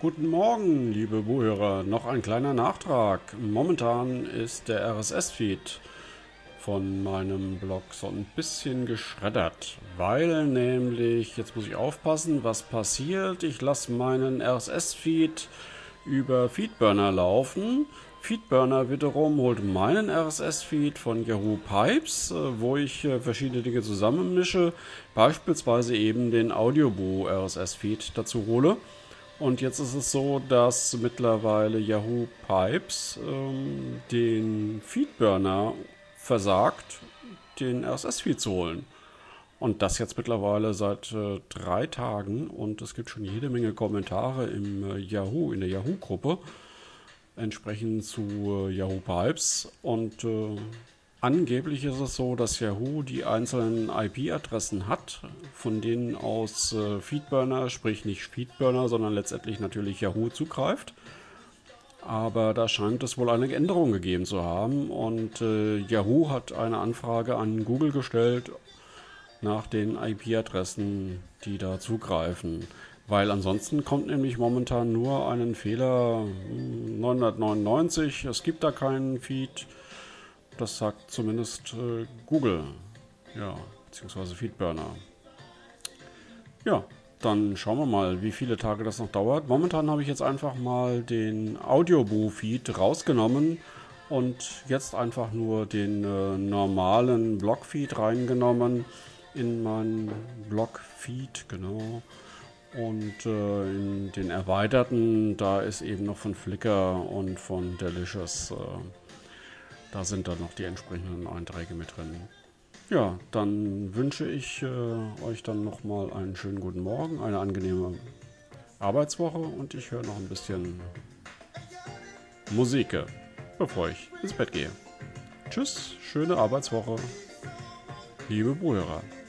Guten Morgen, liebe Zuhörer. Noch ein kleiner Nachtrag. Momentan ist der RSS-Feed von meinem Blog so ein bisschen geschreddert, weil nämlich, jetzt muss ich aufpassen, was passiert. Ich lasse meinen RSS-Feed über Feedburner laufen. Feedburner wiederum holt meinen RSS-Feed von Yahoo Pipes, wo ich verschiedene Dinge zusammenmische, beispielsweise eben den Audioboo RSS-Feed dazu hole. Und jetzt ist es so, dass mittlerweile Yahoo Pipes den Feedburner versagt, den RSS-Feed zu holen. Und das jetzt mittlerweile seit 3 Tagen, und es gibt schon jede Menge Kommentare in der Yahoo-Gruppe entsprechend zu Yahoo Pipes. Und angeblich ist es so, dass Yahoo die einzelnen IP-Adressen hat, von denen aus Feedburner, sprich nicht Feedburner, sondern letztendlich natürlich Yahoo zugreift. Aber da scheint es wohl eine Änderung gegeben zu haben, und Yahoo hat eine Anfrage an Google gestellt nach den IP-Adressen, die da zugreifen. Weil ansonsten kommt nämlich momentan nur einen Fehler 999, es gibt da keinen Feed. Das sagt zumindest Google, ja, beziehungsweise Feedburner. Ja, dann schauen wir mal, wie viele Tage das noch dauert. Momentan habe ich jetzt einfach mal den Audioboo-Feed rausgenommen und jetzt einfach nur den normalen Blog-Feed reingenommen in meinen Blog-Feed, genau. Und in den erweiterten, da ist eben noch von Flickr und von Delicious, da sind dann noch die entsprechenden Einträge mit drin. Ja, dann wünsche ich euch dann nochmal einen schönen guten Morgen, eine angenehme Arbeitswoche, und ich höre noch ein bisschen Musik, bevor ich ins Bett gehe. Tschüss, schöne Arbeitswoche, liebe Zuhörer.